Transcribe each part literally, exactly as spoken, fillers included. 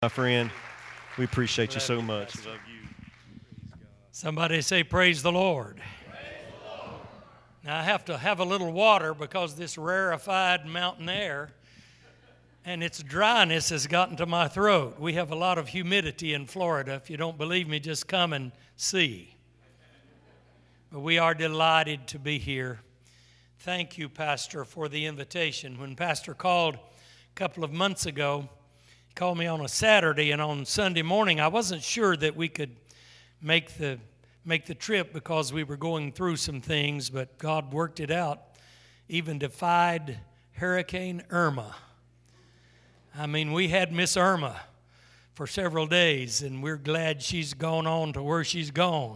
My friend, we appreciate you so much. Love you. Somebody say, praise the Lord. Praise the Lord. Now, I have to have a little water because this rarefied mountain air and its dryness has gotten to my throat. We have a lot of humidity in Florida. If you don't believe me, just come and see. But we are delighted to be here. Thank you, Pastor, for the invitation. When Pastor called a couple of months ago, he called me on a Saturday, and on Sunday morning, I wasn't sure that we could make the make the trip because we were going through some things, but God worked it out, even defied Hurricane Irma. I mean, we had Miss Irma for several days, and we're glad she's gone on to where she's gone.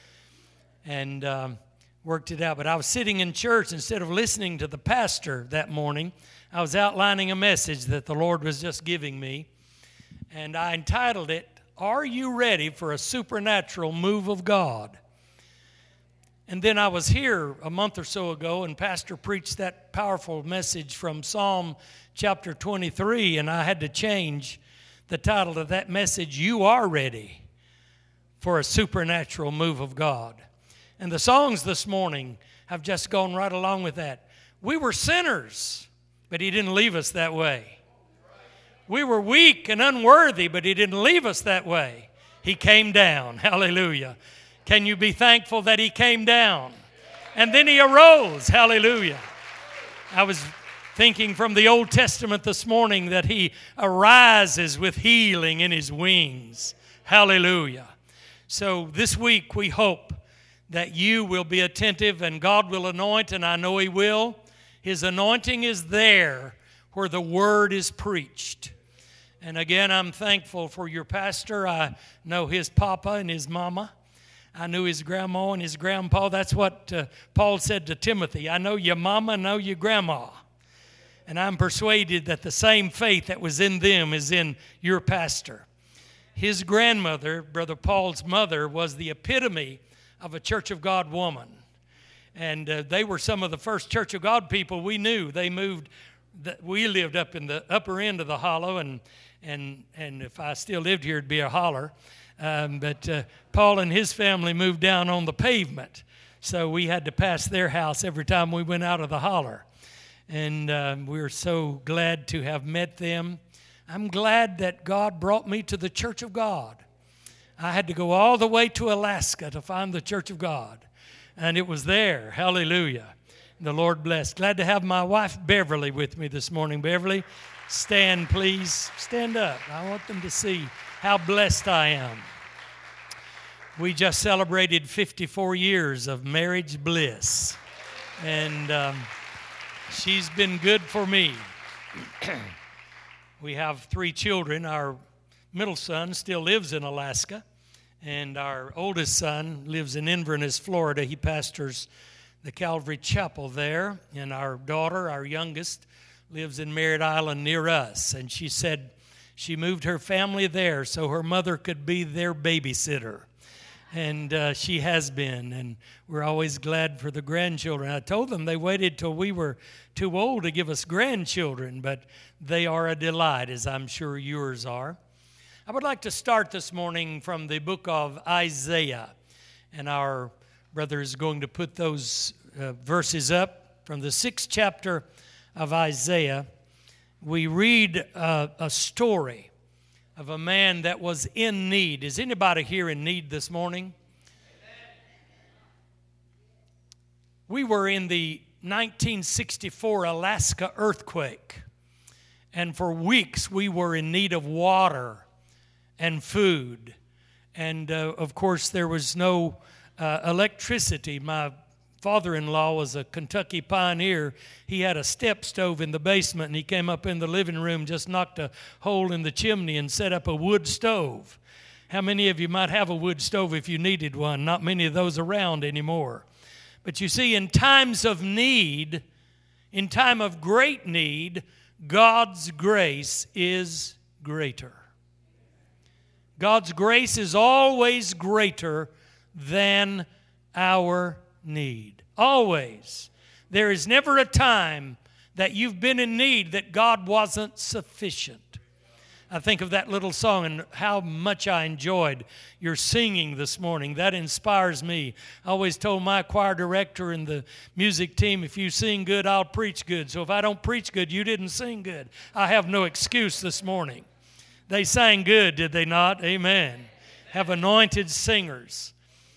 And um, worked it out. But I was sitting in church, instead of listening to the pastor that morning, I was outlining a message that the Lord was just giving me. And I entitled it, Are You Ready for a Supernatural Move of God? And then I was here a month or so ago, and Pastor preached that powerful message from Psalm chapter twenty-three, and I had to change the title of that message, You Are Ready for a Supernatural Move of God. And the songs this morning have just gone right along with that. We were sinners, but He didn't leave us that way. We were weak and unworthy, but He didn't leave us that way. He came down. Hallelujah. Can you be thankful that He came down? And then He arose. Hallelujah. I was thinking from the Old Testament this morning that He arises with healing in His wings. Hallelujah. So this week we hope that you will be attentive and God will anoint, and I know He will. His anointing is there where the Word is preached. And again, I'm thankful for your pastor. I know his papa and his mama. I knew his grandma and his grandpa. That's what uh, Paul said to Timothy. I know your mama, I know your grandma. And I'm persuaded that the same faith that was in them is in your pastor. His grandmother, Brother Paul's mother, was the epitome of a Church of God woman. And uh, they were some of the first Church of God people we knew. They moved, the, we lived up in the upper end of the hollow, and and and if I still lived here, it'd be a holler. Um, but uh, Paul and his family moved down on the pavement, so we had to pass their house every time we went out of the holler. And uh, we're so glad to have met them. I'm glad that God brought me to the Church of God. I had to go all the way to Alaska to find the Church of God. And it was there. Hallelujah. The Lord bless. Glad to have my wife Beverly with me this morning. Beverly, stand please. Stand up. I want them to see how blessed I am. We just celebrated fifty-four years of marriage bliss. And um, she's been good for me. We have three children. Our middle son still lives in Alaska, and our oldest son lives in Inverness, Florida. He pastors the Calvary Chapel there, and our daughter, our youngest, lives in Merritt Island near us. And she said she moved her family there so her mother could be their babysitter. And uh, she has been, and we're always glad for the grandchildren. I told them they waited till we were too old to give us grandchildren, but they are a delight, as I'm sure yours are. I would like to start this morning from the book of Isaiah, and our brother is going to put those uh, verses up from the sixth chapter of Isaiah. We read uh, a story of a man that was in need. Is anybody here in need this morning? We were in the nineteen sixty-four Alaska earthquake, and for weeks we were in need of water and food. And, uh, of course, there was no uh, electricity. My father-in-law was a Kentucky pioneer. He had a step stove in the basement, and he came up in the living room, just knocked a hole in the chimney and set up a wood stove. How many of you might have a wood stove if you needed one? Not many of those around anymore. But you see, in times of need, in time of great need, God's grace is greater. God's grace is always greater than our need. Always. There is never a time that you've been in need that God wasn't sufficient. I think of that little song and how much I enjoyed your singing this morning. That inspires me. I always told my choir director and the music team, if you sing good, I'll preach good. So if I don't preach good, you didn't sing good. I have no excuse this morning. They sang good, did they not? Amen. Have anointed singers.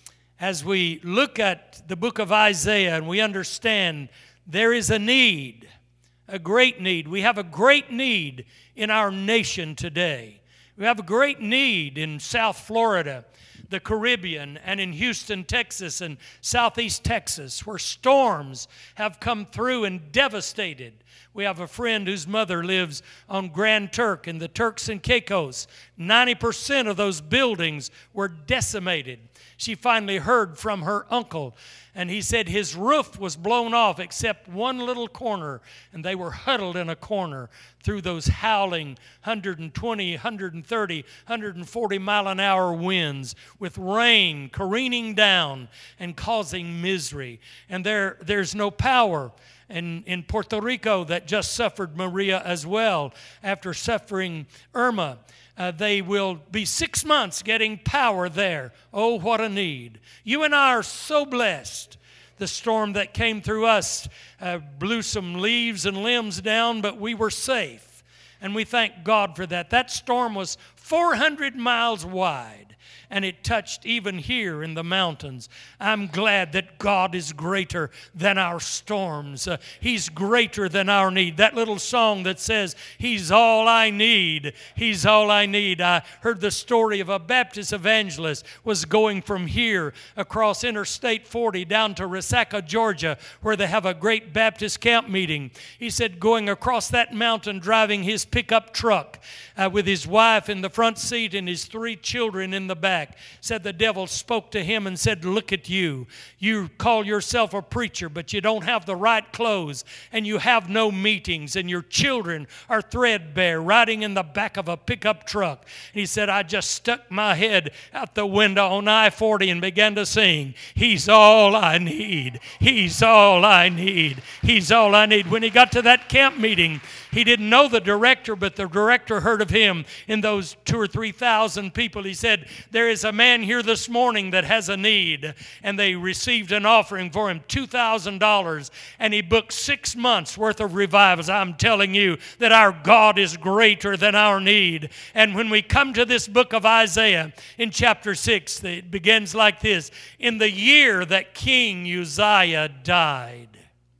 As we look at the book of Isaiah and we understand there is a need, a great need. We have a great need in our nation today. We have a great need in South Florida, the Caribbean, and in Houston, Texas, and Southeast Texas, where storms have come through and devastated. We have a friend whose mother lives on Grand Turk in the Turks and Caicos. ninety percent of those buildings were decimated. She finally heard from her uncle, and he said his roof was blown off except one little corner, and they were huddled in a corner through those howling one hundred twenty, one hundred thirty, one hundred forty mile an hour winds with rain careening down and causing misery. And there, there's no power. And in Puerto Rico that just suffered Maria as well, after suffering Irma, uh, they will be six months getting power there. Oh, what a need. You and I are so blessed. The storm that came through us uh, blew some leaves and limbs down, but we were safe. And we thank God for that. That storm was four hundred miles wide. And it touched even here in the mountains. I'm glad that God is greater than our storms. Uh, he's greater than our need. That little song that says, He's all I need. He's all I need. I heard the story of a Baptist evangelist was going from here across Interstate forty down to Resaca, Georgia, where they have a great Baptist camp meeting. He said going across that mountain driving his pickup truck uh, with his wife in the front seat and his three children in the back. Said the devil spoke to him and said, look at you. You call yourself a preacher, but you don't have the right clothes, and you have no meetings, and your children are threadbare, riding in the back of a pickup truck. He said, I just stuck my head out the window on I forty and began to sing, He's all I need. He's all I need. He's all I need. When he got to that camp meeting, he didn't know the director, but the director heard of him in those two or three thousand people. He said, there is a man here this morning that has a need. And they received an offering for him, two thousand dollars. And he booked six months worth of revivals. I'm telling you that our God is greater than our need. And when we come to this book of Isaiah in chapter six, it begins like this. In the year that King Uzziah died.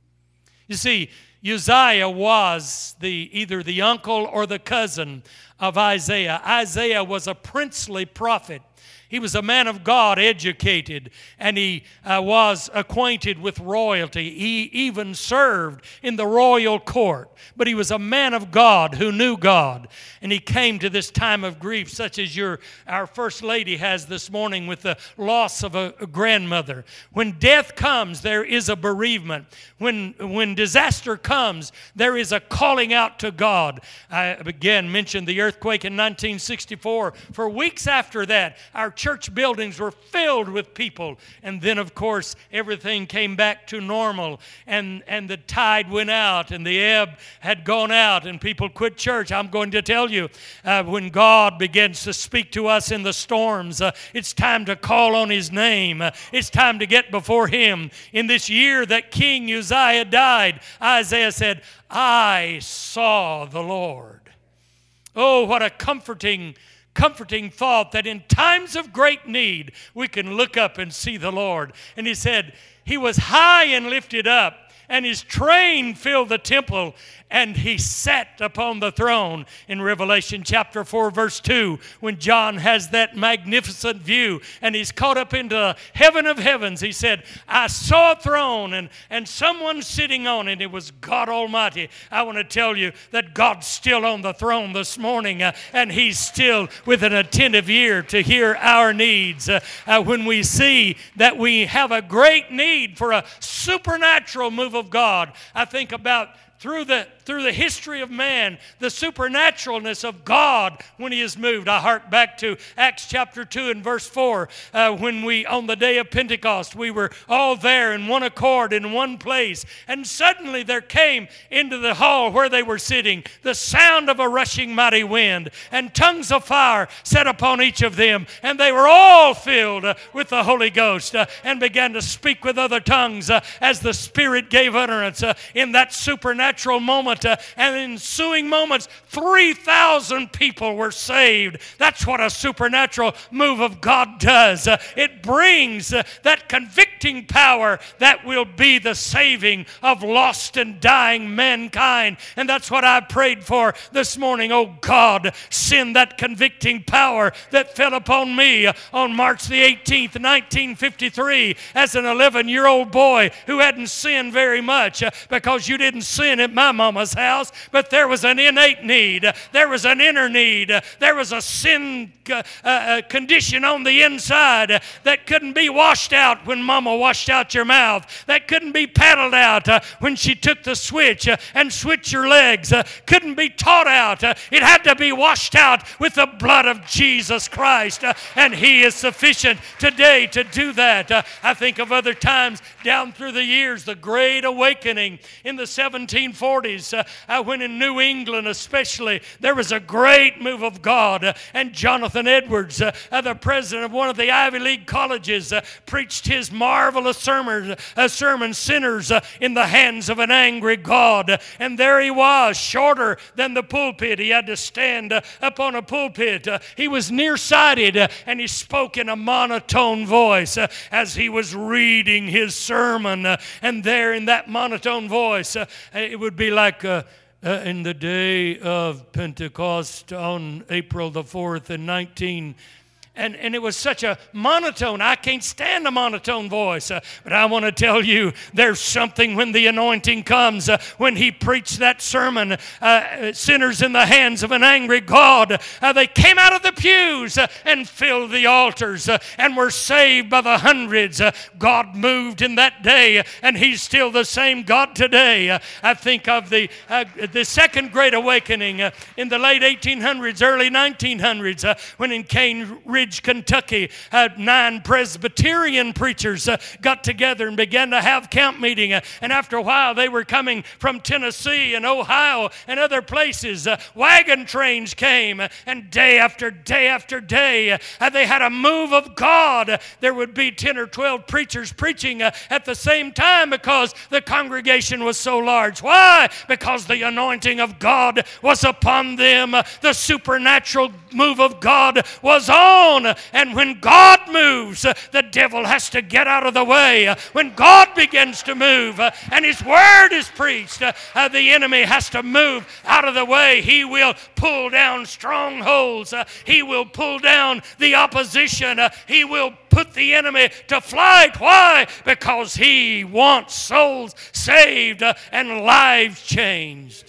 You see, Uzziah was the either the uncle or the cousin of Isaiah. Isaiah was a princely prophet. He was a man of God, educated, and he uh, was acquainted with royalty. He even served in the royal court. But he was a man of God who knew God. And he came to this time of grief, such as your our First Lady has this morning with the loss of a, a grandmother. When death comes, there is a bereavement. When, when disaster comes, there is a calling out to God. I again mentioned the earthquake in nineteen sixty-four. For weeks after that, our church buildings were filled with people. And then, of course, everything came back to normal. And, and the tide went out and the ebb had gone out and people quit church. I'm going to tell you, uh, when God begins to speak to us in the storms, uh, it's time to call on His name. Uh, it's time to get before Him. In this year that King Uzziah died, Isaiah said, I saw the Lord. Oh, what a comforting comforting thought that in times of great need, we can look up and see the Lord. And he said, He was high and lifted up, and His train filled the temple, and He sat upon the throne. In Revelation chapter four, verse two, when John has that magnificent view, and he's caught up into heaven of heavens, he said, I saw a throne, and, and someone sitting on it. It was God Almighty. I want to tell you that God's still on the throne this morning, uh, and He's still with an attentive ear to hear our needs. Uh, uh, when we see that we have a great need for a supernatural move of God, I think about through the through the history of man, the supernaturalness of God when He is moved. I hark back to Acts chapter two and verse four, uh, when we, on the day of Pentecost, we were all there in one accord, in one place, and suddenly there came into the hall where they were sitting the sound of a rushing mighty wind, and tongues of fire set upon each of them, and they were all filled uh, with the Holy Ghost, uh, and began to speak with other tongues uh, as the Spirit gave utterance. Uh, in that supernatural moment uh, and ensuing moments, three thousand people were saved. That's what a supernatural move of God does. Uh, it brings uh, that convicting power that will be the saving of lost and dying mankind. And that's what I prayed for this morning. Oh God, send that convicting power that fell upon me on March the eighteenth, nineteen fifty-three, as an eleven-year-old boy who hadn't sinned very much, uh, because you didn't sin at my mama's house, but there was an innate need. There was an inner need. There was a sin uh, uh, condition on the inside that couldn't be washed out when mama washed out your mouth, that couldn't be paddled out uh, when she took the switch uh, and switched your legs, uh, couldn't be taught out. Uh, it had to be washed out with the blood of Jesus Christ, uh, and He is sufficient today to do that. Uh, I think of other times down through the years, the Great Awakening in the seventeen forties, uh, uh, when in New England especially, there was a great move of God, uh, and Jonathan Edwards, uh, uh, the president of one of the Ivy League colleges, uh, preached his marvelous sermon, uh, sermon Sinners uh, in the Hands of an Angry God. And there he was, shorter than the pulpit. He had to stand uh, up on a pulpit. Uh, he was nearsighted, uh, and he spoke in a monotone voice uh, as he was reading his sermon. Uh, and there in that monotone voice, uh, it would be like uh, uh, in the day of Pentecost on April the fourth in nineteen And, and it was such a monotone. I can't stand a monotone voice. Uh, but I want to tell you, there's something when the anointing comes. Uh, when he preached that sermon, uh, Sinners in the Hands of an Angry God, uh, they came out of the pews uh, and filled the altars uh, and were saved by the hundreds. Uh, God moved in that day, uh, and He's still the same God today. Uh, I think of the, uh, the Second Great Awakening uh, in the late eighteen hundreds, early nineteen hundreds, uh, when in Cane Ridge, Kentucky, uh, nine Presbyterian preachers uh, got together and began to have camp meeting. Uh, and after a while, they were coming from Tennessee and Ohio and other places. Uh, wagon trains came, uh, and day after day after day, uh, they had a move of God. Uh, there would be ten or twelve preachers preaching uh, at the same time because the congregation was so large. Why? Because the anointing of God was upon them. Uh, the supernatural move of God was on. And when God moves, uh, the devil has to get out of the way. Uh, when God begins to move uh, and His word is preached, uh, uh, the enemy has to move out of the way. He will pull down strongholds. Uh, he will pull down the opposition. Uh, he will put the enemy to flight. Why? Because He wants souls saved uh, and lives changed.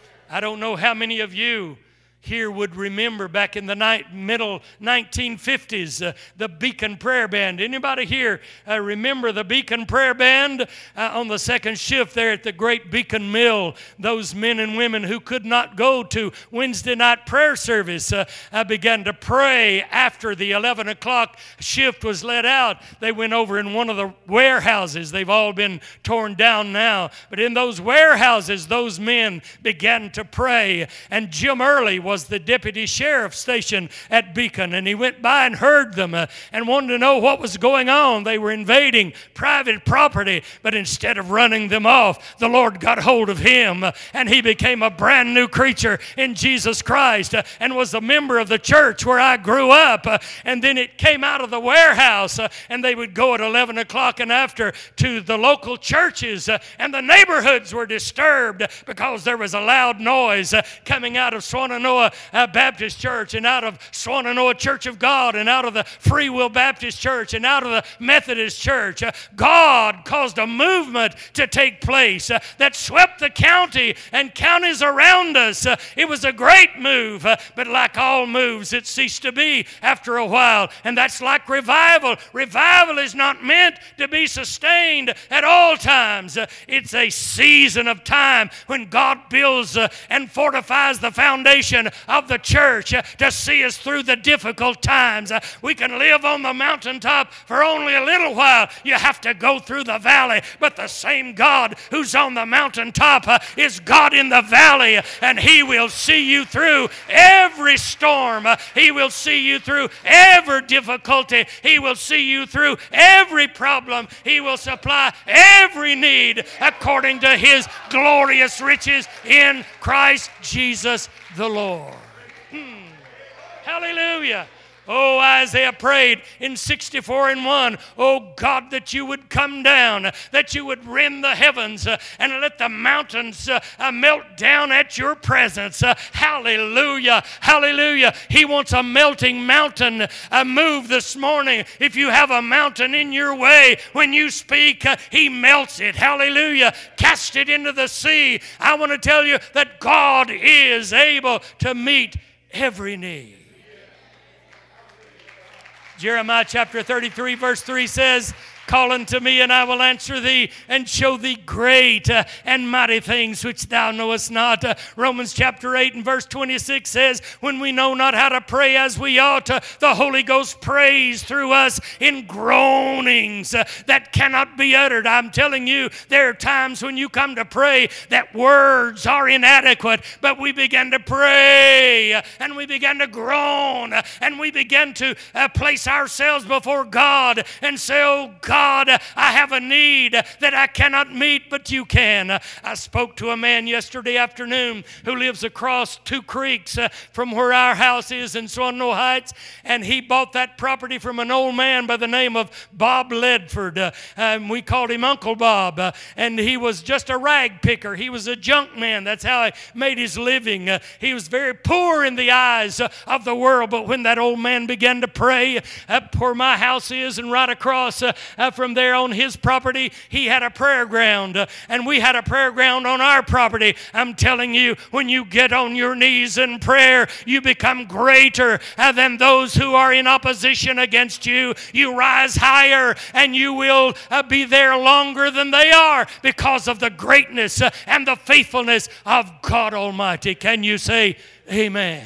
I don't know how many of you here would remember back in the night, middle nineteen fifties, uh, the Beacon Prayer Band. Anybody here uh, remember the Beacon Prayer Band? Uh, on the second shift there at the Great Beacon Mill, those men and women who could not go to Wednesday night prayer service uh, uh, began to pray after the eleven o'clock shift was let out. They went over in one of the warehouses. They've all been torn down now. But in those warehouses, those men began to pray. And Jim Early was was the deputy sheriff stationed at Beacon, and he went by and heard them uh, and wanted to know what was going on. They were invading private property, but instead of running them off, the Lord got hold of him, uh, and he became a brand new creature in Jesus Christ uh, and was a member of the church where I grew up. Uh, and then it came out of the warehouse, uh, and they would go at eleven o'clock and after to the local churches, uh, and the neighborhoods were disturbed because there was a loud noise uh, coming out of Swannanoa, Swannanoa uh, Baptist Church, and out of Swannanoa Church of God, and out of the Free Will Baptist Church, and out of the Methodist Church. Uh, God caused a movement to take place uh, that swept the county and counties around us. Uh, it was a great move, uh, but like all moves, it ceased to be after a while. And that's like revival. Revival is not meant to be sustained at all times. Uh, it's a season of time when God builds uh, and fortifies the foundation of the church uh, to see us through the difficult times. Uh, we can live on the mountaintop for only a little while. You have to go through the valley, but the same God who's on the mountaintop uh, is God in the valley, and He will see you through every storm. Uh, he will see you through every difficulty. He will see you through every problem. He will supply every need according to His glorious riches in Christ Jesus the Lord. Hmm. Hallelujah. Oh, Isaiah prayed in sixty-four and one, oh God, that you would come down, that you would rend the heavens uh, and let the mountains uh, uh, melt down at your presence. Uh, hallelujah, hallelujah. He wants a melting mountain uh, move this morning. If you have a mountain in your way, when you speak, uh, He melts it. Hallelujah. Cast it into the sea. I want to tell you that God is able to meet every need. Jeremiah chapter thirty-three, verse three says, call unto me, and I will answer thee, and show thee great uh, and mighty things which thou knowest not. Uh, Romans chapter eight and verse twenty-six says, when we know not how to pray as we ought, uh, the Holy Ghost prays through us in groanings uh, that cannot be uttered. I'm telling you, there are times when you come to pray that words are inadequate, but we begin to pray, uh, and we begin to groan, uh, and we begin to uh, place ourselves before God and say, oh God, God, I have a need that I cannot meet, but you can. I spoke to a man yesterday afternoon who lives across two creeks uh, from where our house is in Swannanoa Heights, and he bought that property from an old man by the name of Bob Ledford. Uh, and we called him Uncle Bob, uh, and he was just a rag picker. He was a junk man. That's how he made his living. Uh, he was very poor in the eyes uh, of the world, but when that old man began to pray up where my house is and right across uh, uh, from there on his property, he had a prayer ground, uh, and we had a prayer ground on our property. I'm telling you, when you get on your knees in prayer, you become greater uh, than those who are in opposition against you. You rise higher, and you will uh, be there longer than they are because of the greatness uh, and the faithfulness of God Almighty. Can you say amen?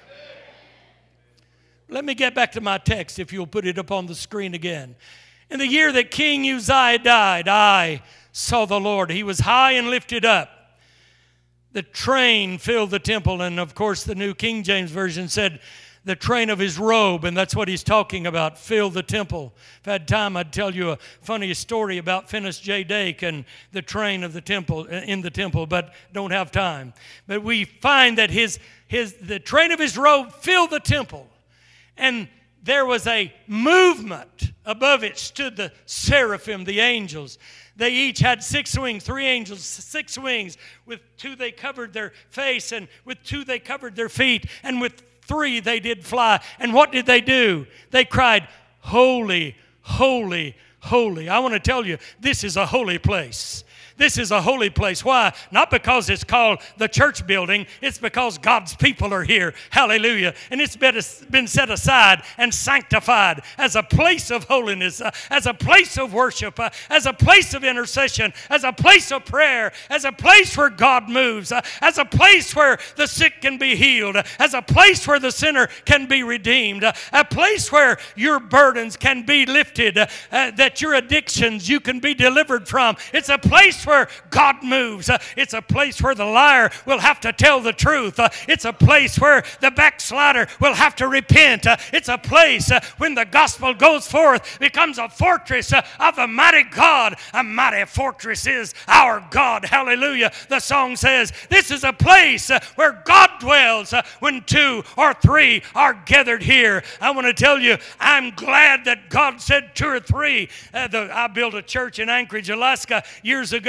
Let me get back to my text, if you'll put it up on the screen again. In the year that King Uzziah died, I saw the Lord. He was high and lifted up. The train filled the temple. And, of course, the New King James Version said the train of his robe. And that's what he's talking about, filled the temple. If I had time, I'd tell you a funny story about Finis J. Dake and the train of the temple, in the temple, but don't have time. But we find that his, his the train of his robe filled the temple. And there was a movement. Above it stood the seraphim, the angels. They each had six wings, three angels, six wings. With two they covered their face, and with two they covered their feet, and with three they did fly. And what did they do? They cried, holy, holy, holy. I want to tell you, this is a holy place. This is a holy place. Why? Not because it's called the church building. It's because God's people are here. Hallelujah. And it's been set aside and sanctified as a place of holiness, uh, as a place of worship, uh, as a place of intercession, as a place of prayer, as a place where God moves, uh, as a place where the sick can be healed, uh, as a place where the sinner can be redeemed, uh, a place where your burdens can be lifted, uh, uh, that your addictions you can be delivered from. It's a place where God moves. Uh, it's a place where the liar will have to tell the truth. Uh, it's a place where the backslider will have to repent. Uh, it's a place uh, when the gospel goes forth, becomes a fortress uh, of a mighty God. A mighty fortress is our God. Hallelujah. The song says, this is a place uh, where God dwells uh, when two or three are gathered here. I want to tell you, I'm glad that God said two or three. Uh, the, I built a church in Anchorage, Alaska years ago.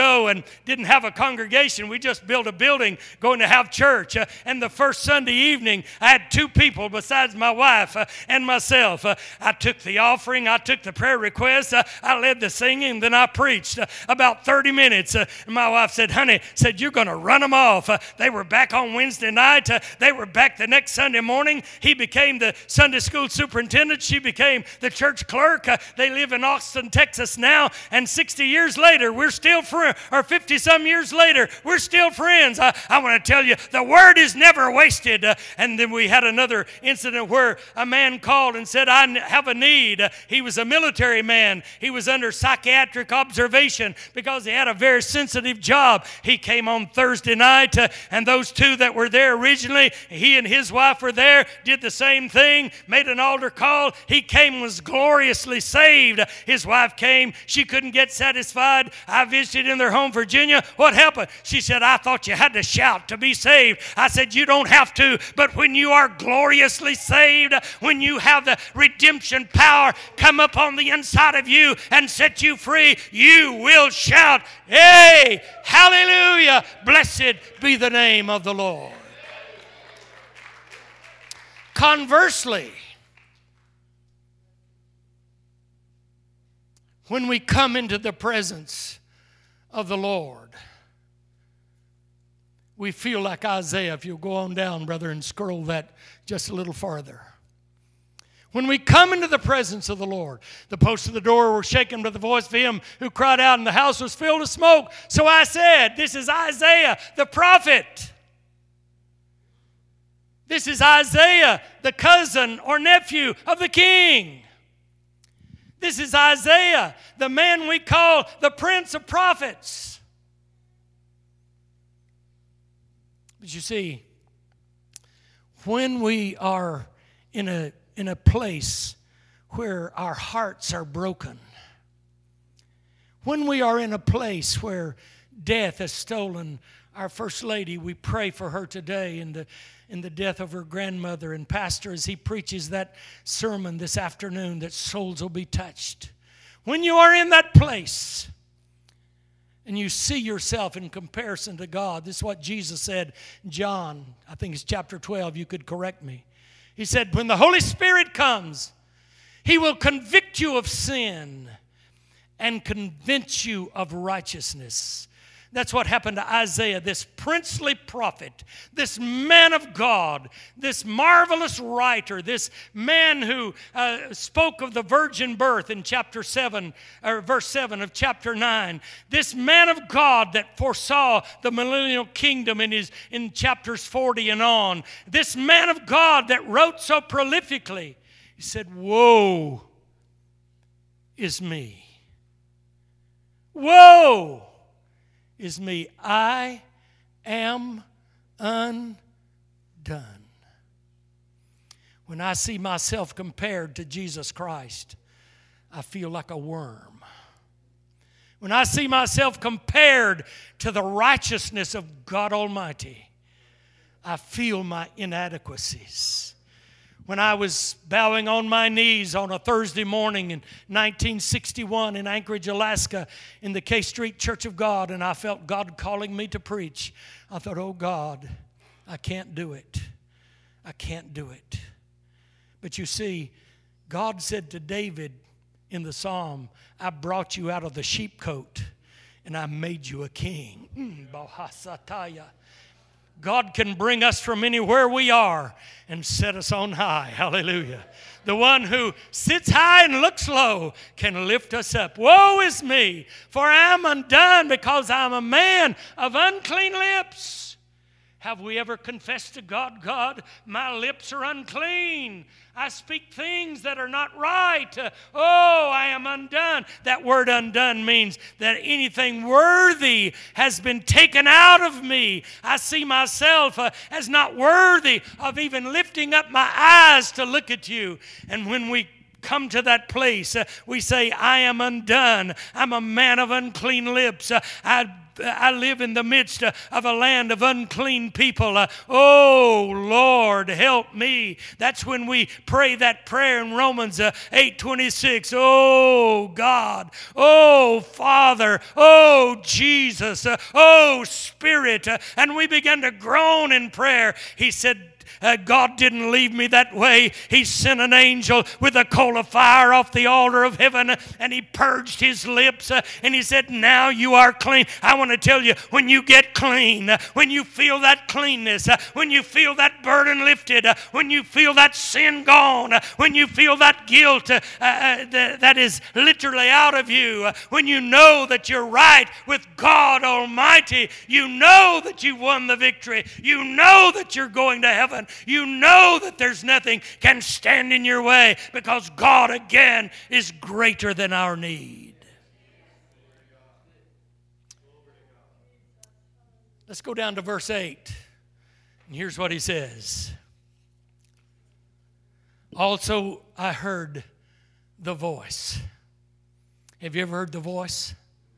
ago and didn't have a congregation. We just built a building going to have church. Uh, and the first Sunday evening, I had two people besides my wife uh, and myself. Uh, I took the offering. I took the prayer requests. Uh, I led the singing. Then I preached uh, about thirty minutes. Uh, and my wife said, honey, said, you're going to run them off. Uh, they were back on Wednesday night. Uh, they were back the next Sunday morning. He became the Sunday school superintendent. She became the church clerk. Uh, they live in Austin, Texas now. And sixty years later, we're still friends. Or fifty some years later, we're still friends. I, I want to tell you, the word is never wasted. Uh, and then we had another incident where a man called and said, I have a need. Uh, he was a military man. He was under psychiatric observation because he had a very sensitive job. He came on Thursday night, uh, and those two that were there originally, he and his wife were there, did the same thing, made an altar call. He came, was gloriously saved. His wife came. She couldn't get satisfied. I visited in their home, Virginia. What happened? She said, I thought you had to shout to be saved. I said, you don't have to, but when you are gloriously saved, when you have the redemption power come up on the inside of you and set you free, you will shout, hey, hallelujah, blessed be the name of the Lord. Conversely, when we come into the presence of the Lord, we feel like Isaiah. If you'll go on down, brother, and scroll that just a little farther. When we come into the presence of the Lord, the posts of the door were shaken by the voice of him who cried out, and the house was filled with smoke. So I said, this is Isaiah, the prophet. This is Isaiah, the cousin or nephew of the king. This is Isaiah, the man we call the Prince of Prophets. But you see, when we are in a, in a place where our hearts are broken, when we are in a place where death has stolen our First Lady, we pray for her today in the, in the death of her grandmother. And Pastor, as he preaches that sermon this afternoon, that souls will be touched. When you are in that place and you see yourself in comparison to God, this is what Jesus said, John, I think it's chapter twelve, you could correct me. He said, when the Holy Spirit comes, he will convict you of sin and convince you of righteousness. That's what happened to Isaiah, this princely prophet, this man of God, this marvelous writer, this man who uh, spoke of the virgin birth in chapter seven, or verse seven of chapter nine. This man of God that foresaw the millennial kingdom in his in chapters forty and on. This man of God that wrote so prolifically. He said, woe is me. Woe is me. I am undone. When I see myself compared to Jesus Christ, I feel like a worm. When I see myself compared to the righteousness of God Almighty, I feel my inadequacies. When I was bowing on my knees on a Thursday morning in nineteen sixty-one in Anchorage, Alaska, in the K Street Church of God, and I felt God calling me to preach, I thought, oh God, I can't do it. I can't do it. But you see, God said to David in the psalm, I brought you out of the sheepcote and I made you a king. Mm, Bahasataya. God can bring us from anywhere we are and set us on high. Hallelujah. The one who sits high and looks low can lift us up. Woe is me, for I am undone because I am a man of unclean lips. Have we ever confessed to God, God, my lips are unclean. I speak things that are not right. Uh, oh, I am undone. That word undone means that anything worthy has been taken out of me. I see myself uh, as not worthy of even lifting up my eyes to look at you. And when we come to that place, uh, we say, I am undone. I'm a man of unclean lips. Uh, I I live in the midst of a land of unclean people. Uh, oh, Lord, help me. That's when we pray that prayer in Romans uh, eight twenty-six. Oh, God. Oh, Father. Oh, Jesus. Uh, oh, Spirit. Uh, and we began to groan in prayer. He said, Uh, God didn't leave me that way. He sent an angel with a coal of fire off the altar of heaven, and he purged his lips, uh, and he said, now you are clean. I want to tell you, when you get clean, uh, when you feel that cleanness, uh, when you feel that burden lifted, uh, when you feel that sin gone, uh, when you feel that guilt uh, uh, th- that is literally out of you, uh, when you know that you're right with God Almighty, you know that you won the victory, you know that you're going to heaven, you know that there's nothing can stand in your way, because God again is greater than our need. Let's go down to verse eight. And here's what he says. Also, I heard the voice. Have you ever heard the voice?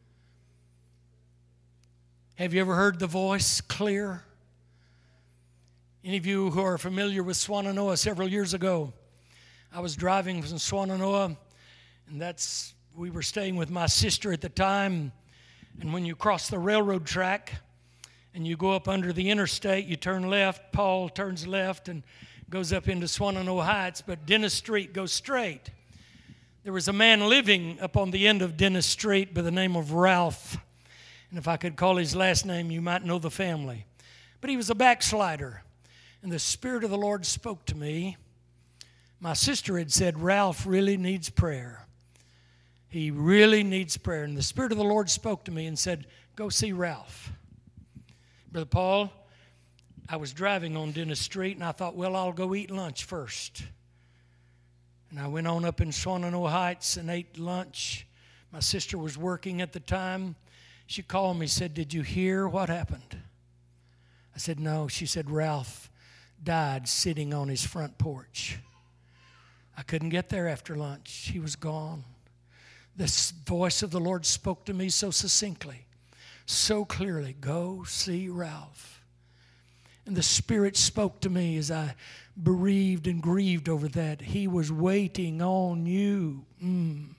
Have you ever heard the voice clear? Any of you who are familiar with Swannanoa, several years ago, I was driving from Swannanoa, and that's, we were staying with my sister at the time, and when you cross the railroad track and you go up under the interstate, you turn left, Paul turns left and goes up into Swannanoa Heights, but Dennis Street goes straight. There was a man living up on the end of Dennis Street by the name of Ralph, and if I could call his last name, you might know the family. But he was a backslider. And the Spirit of the Lord spoke to me. My sister had said, Ralph really needs prayer. He really needs prayer. And the Spirit of the Lord spoke to me and said, go see Ralph. Brother Paul, I was driving on Dennis Street, and I thought, well, I'll go eat lunch first. And I went on up in Swannanoa Heights and ate lunch. My sister was working at the time. She called me and said, did you hear what happened? I said, no. She said, Ralph died sitting on his front porch. I couldn't get there after lunch. He was gone. The voice of the Lord spoke to me so succinctly, so clearly, go see Ralph. And the Spirit spoke to me as I bereaved and grieved over that. He was waiting on you. Mm.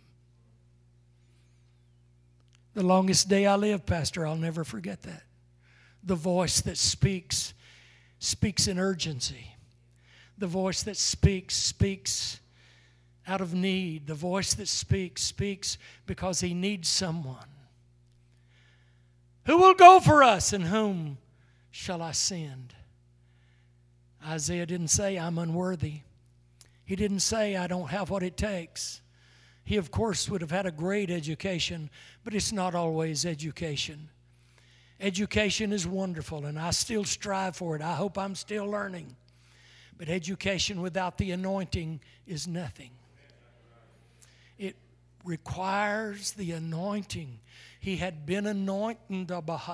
The longest day I lived, Pastor, I'll never forget that. The voice that speaks speaks in urgency. The voice that speaks, speaks out of need. The voice that speaks, speaks because he needs someone. Who will go for us, and whom shall I send? Isaiah didn't say, I'm unworthy. He didn't say, I don't have what it takes. He, of course, would have had a great education, but it's not always education. Education is wonderful, and I still strive for it. I hope I'm still learning. But education without the anointing is nothing. It requires the anointing. He had been anointed.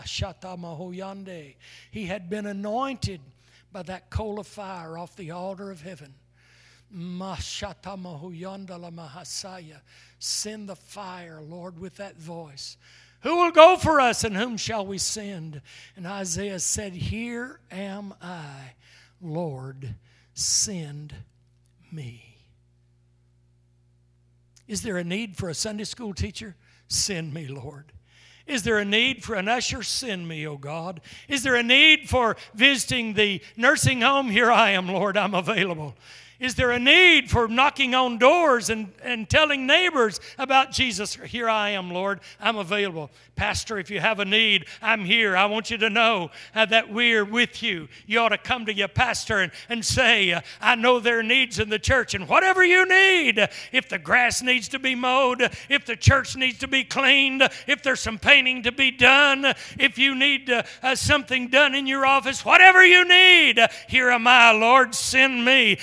He had been anointed by that coal of fire off the altar of heaven. Send the fire, Lord, with that voice. Who will go for us, and whom shall we send? And Isaiah said, here am I, Lord, send me. Is there a need for a Sunday school teacher? Send me, Lord. Is there a need for an usher? Send me, O God. Is there a need for visiting the nursing home? Here I am, Lord, I'm available. Is there a need for knocking on doors and, and telling neighbors about Jesus? Here I am, Lord. I'm available. Pastor, if you have a need, I'm here. I want you to know uh, that we're with you. You ought to come to your pastor and, and say, uh, I know there are needs in the church, and whatever you need, uh, if the grass needs to be mowed, if the church needs to be cleaned, if there's some painting to be done, if you need uh, uh, something done in your office, whatever you need, uh, here am I, Lord. Send me. You send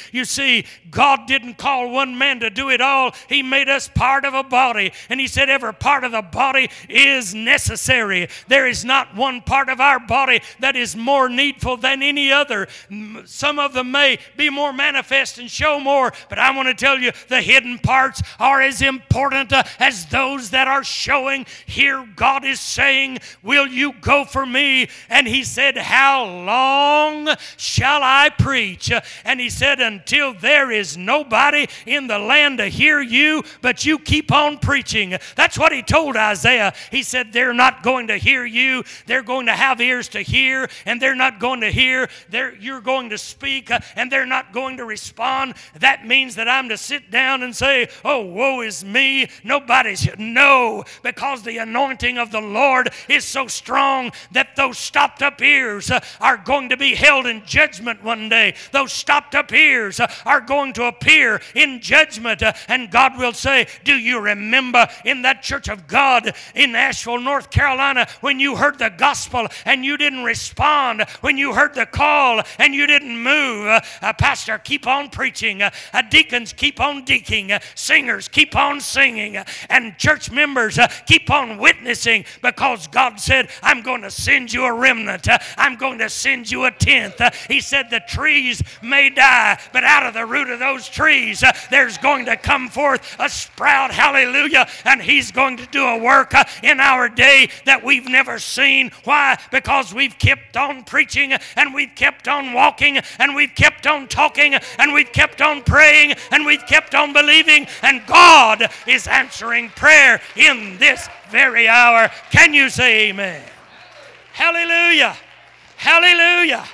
see, God didn't call one man to do it all. He made us part of a body. And he said every part of the body is necessary. There is not one part of our body that is more needful than any other. Some of them may be more manifest and show more, but I want to tell you the hidden parts are as important uh, as those that are showing. Here God is saying, will you go for me? And he said, how long shall I preach? Uh, and he said, until there is nobody in the land to hear you, but you keep on preaching. That's what he told Isaiah. He said, they're not going to hear you. They're going to have ears to hear, and they're not going to hear. They're, you're going to speak, uh, and they're not going to respond. That means that I'm to sit down and say, oh, woe is me. Nobody should know, because the anointing of the Lord is so strong that those stopped up ears uh, are going to be held in judgment one day. Those stopped up ears uh, are going to appear in judgment, uh, and God will say, do you remember in that church of God in Asheville, North Carolina, when you heard the gospel and you didn't respond, when you heard the call and you didn't move? Uh, uh, pastor, keep on preaching. Uh, uh, deacons, keep on deaconing. Uh, singers, keep on singing. Uh, and church members, uh, keep on witnessing, because God said, I'm going to send you a remnant. Uh, I'm going to send you a tenth. Uh, he said the trees may die, but out of the root of those trees, uh, there's going to come forth a sprout. Hallelujah. And he's going to do a work uh, in our day that we've never seen. Why? Because we've kept on preaching, and we've kept on walking, and we've kept on talking, and we've kept on praying, and we've kept on believing, and God is answering prayer in this very hour. Can you say amen? Hallelujah. Hallelujah.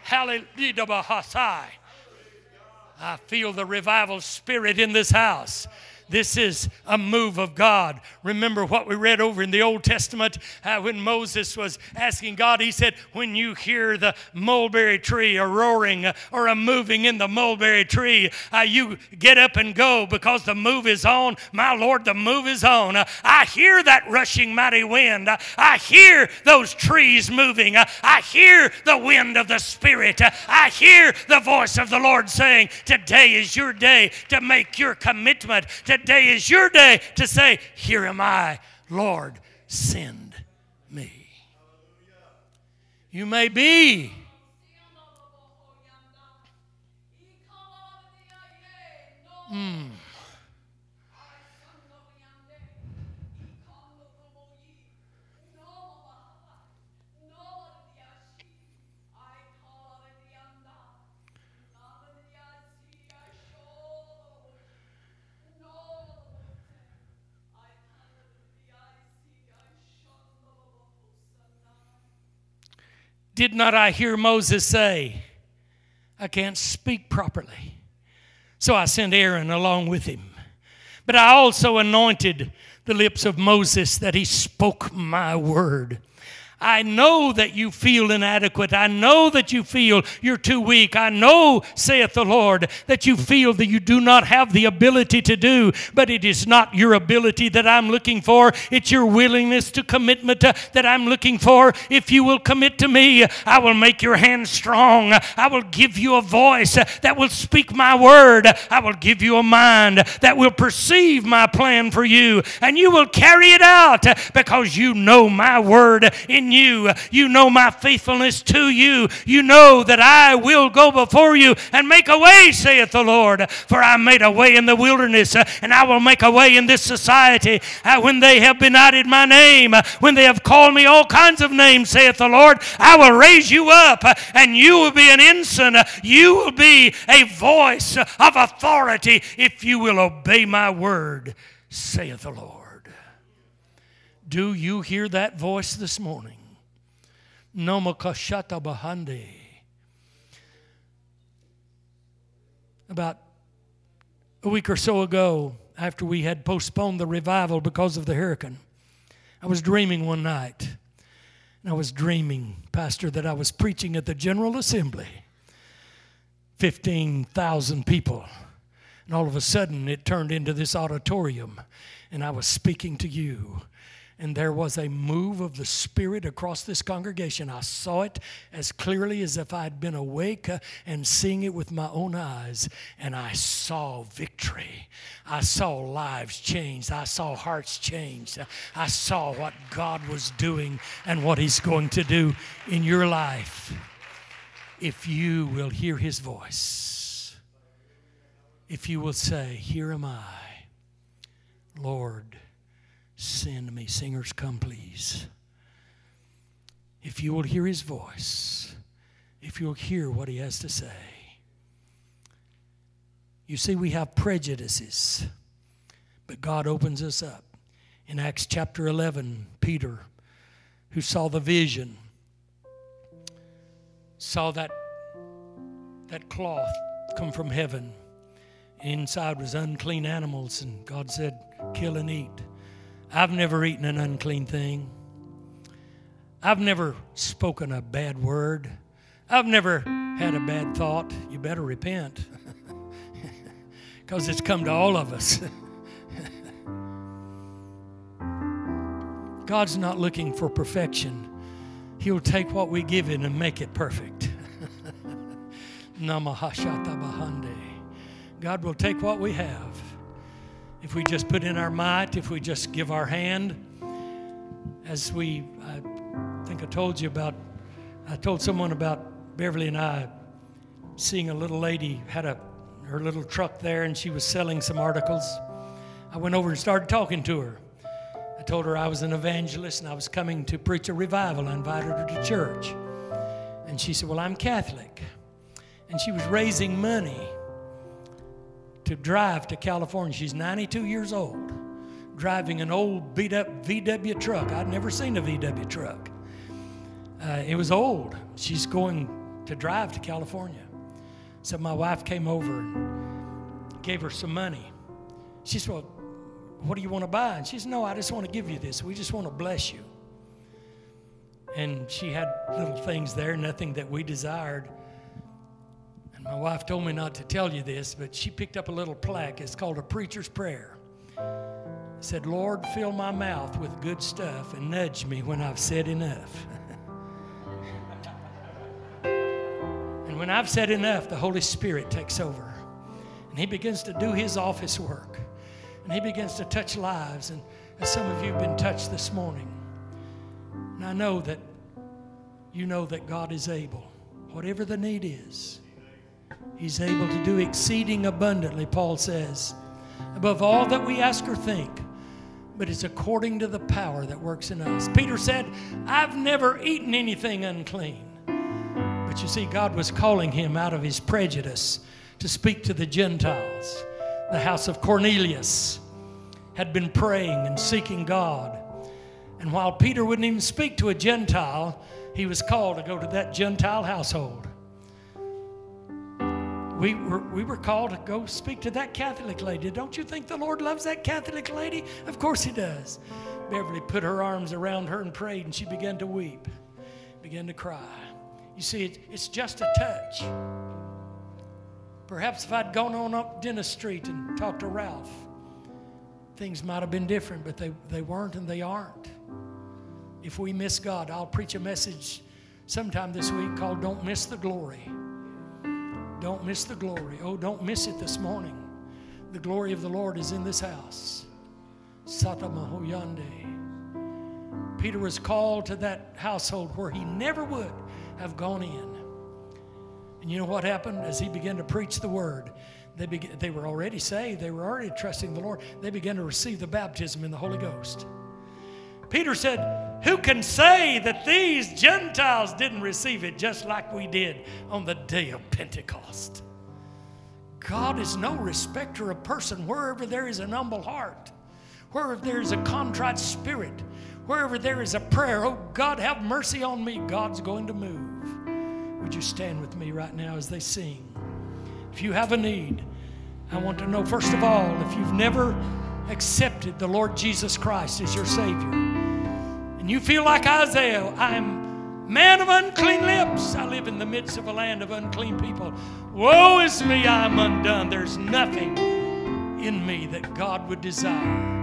Hallelujah. I feel the revival spirit in this house. This is a move of God. Remember what we read over in the Old Testament uh, when Moses was asking God. He said, when you hear the mulberry tree a roaring uh, or a moving in the mulberry tree, uh, you get up and go, because the move is on. My Lord, the move is on. Uh, I hear that rushing mighty wind. Uh, I hear those trees moving. Uh, I hear the wind of the Spirit. Uh, I hear the voice of the Lord saying, today is your day to make your commitment. Today is your day to say, here am I, Lord, send me. You may be mm. Did not I hear Moses say, I can't speak properly? So I sent Aaron along with him. But I also anointed the lips of Moses that he spoke my word. I know that you feel inadequate. I know that you feel you're too weak. I know, saith the Lord, that you feel that you do not have the ability to do. But it is not your ability that I'm looking for. It's your willingness to commitment uh, that I'm looking for. If you will commit to me, I will make your hand strong. I will give you a voice uh, that will speak my word. I will give you a mind that will perceive my plan for you. And you will carry it out uh, because you know my word in you. You know my faithfulness to you. You know that I will go before you and make a way, saith the Lord. For I made a way in the wilderness, uh, and I will make a way in this society. Uh, when they have benighted my name, uh, when they have called me all kinds of names, saith the Lord, I will raise you up, uh, and you will be an ensign. Uh, you will be a voice uh, of authority if you will obey my word, saith the Lord. Do you hear that voice this morning? Nomakashata Bahande. About a week or so ago, after we had postponed the revival because of the hurricane, I was dreaming one night. And I was dreaming, Pastor, that I was preaching at the General Assembly. fifteen thousand people. And all of a sudden, it turned into this auditorium. And I was speaking to you. And there was a move of the Spirit across this congregation. I saw it as clearly as if I had been awake uh, and seeing it with my own eyes. And I saw victory. I saw lives changed. I saw hearts changed. I saw what God was doing and what He's going to do in your life if you will hear His voice. If you will say, "Here am I, Lord, send me." Singers, come please. If you will hear His voice, if you'll hear what He has to say. You see, we have prejudices, but God opens us up. In Acts chapter eleven, Peter, who saw the vision, saw that, that cloth come from heaven. Inside was unclean animals, and God said, "Kill and eat." I've never eaten an unclean thing. I've never spoken a bad word. I've never had a bad thought. You better repent, because it's come to all of us. God's not looking for perfection. He'll take what we give Him and make it perfect. Namahashata Bahande. God will take what we have. If we just put in our might, if we just give our hand, as we, I think I told you about, I told someone about Beverly and I seeing a little lady had a her little truck there, and she was selling some articles. I went over and started talking to her. I told her I was an evangelist and I was coming to preach a revival. I invited her to church. And she said, "Well, I'm Catholic." And she was raising money to drive to California. She's ninety-two years old, driving an old beat-up V W truck. I'd never seen a V W truck. Uh, it was old. She's going to drive to California. So my wife came over and gave her some money. She said, "Well, what do you want to buy?" And she said, "No, I just want to give you this. We just want to bless you." And she had little things there, nothing that we desired. And my wife told me not to tell you this, but she picked up a little plaque. It's called a preacher's prayer. It said, "Lord, fill my mouth with good stuff and nudge me when I've said enough." And when I've said enough, the Holy Spirit takes over. And He begins to do His office work. And He begins to touch lives. And as some of you have been touched this morning. And I know that you know that God is able. Whatever the need is, He's able to do exceeding abundantly, Paul says, above all that we ask or think. But it's according to the power that works in us. Peter said, "I've never eaten anything unclean." But you see, God was calling him out of his prejudice to speak to the Gentiles. The house of Cornelius had been praying and seeking God. And while Peter wouldn't even speak to a Gentile, he was called to go to that Gentile household. We were, we were called to go speak to that Catholic lady. Don't you think the Lord loves that Catholic lady? Of course He does. Beverly put her arms around her and prayed, and she began to weep, began to cry. You see, it, it's just a touch. Perhaps if I'd gone on up Dennis Street and talked to Ralph, things might have been different, but they, they weren't and they aren't. If we miss God, I'll preach a message sometime this week called "Don't Miss the Glory." Don't miss the glory. Oh, don't miss it this morning. The glory of the Lord is in this house. Satamahoyande. Peter was called to that household where he never would have gone in. And you know what happened? As he began to preach the word, they, began, they were already saved. They were already trusting the Lord. They began to receive the baptism in the Holy Ghost. Peter said, "Who can say that these Gentiles didn't receive it just like we did on the day of Pentecost?" God is no respecter of person. Wherever there is an humble heart, wherever there is a contrite spirit, wherever there is a prayer, "Oh God, have mercy on me," God's going to move. Would you stand with me right now as they sing? If you have a need, I want to know, first of all, if you've never accepted the Lord Jesus Christ as your Savior, and you feel like Isaiah, "I'm man of unclean lips. I live in the midst of a land of unclean people. Woe is me, I'm undone. There's nothing in me that God would desire.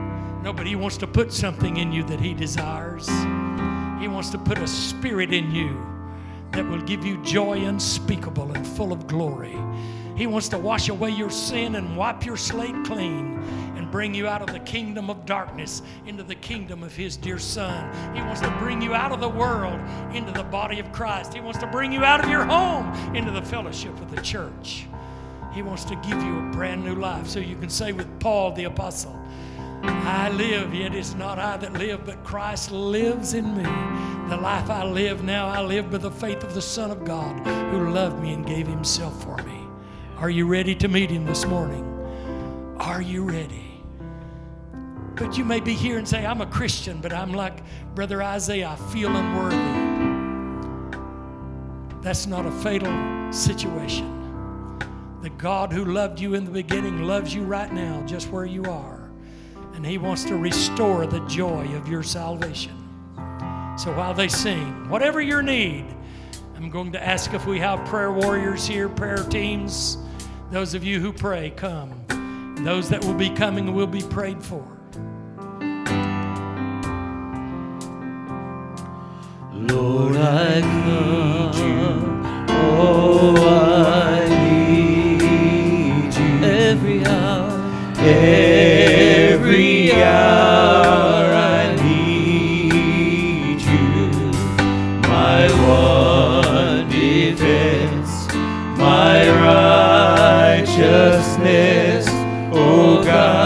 No, but He wants to put something in you that He desires. He wants to put a spirit in you that will give you joy unspeakable and full of glory. He wants to wash away your sin and wipe your slate clean and bring you out of the kingdom of darkness into the kingdom of His dear Son. He wants to bring you out of the world into the body of Christ. He wants to bring you out of your home into the fellowship of the church. He wants to give you a brand new life so you can say with Paul the apostle, I live, yet it's not I that live, but Christ lives in me. The life I live now, I live by the faith of the Son of God who loved me and gave Himself for me. Are you ready to meet Him this morning? Are you ready? But you may be here and say, I'm a Christian, but I'm like Brother Isaiah, I feel unworthy. That's not a fatal situation. The God who loved you in the beginning loves you right now, just where you are. And He wants to restore the joy of your salvation. So while they sing, whatever your need, I'm going to ask if we have prayer warriors here, prayer teams. Those of you who pray, come. Those that will be coming will be prayed for. Lord, I come. Oh,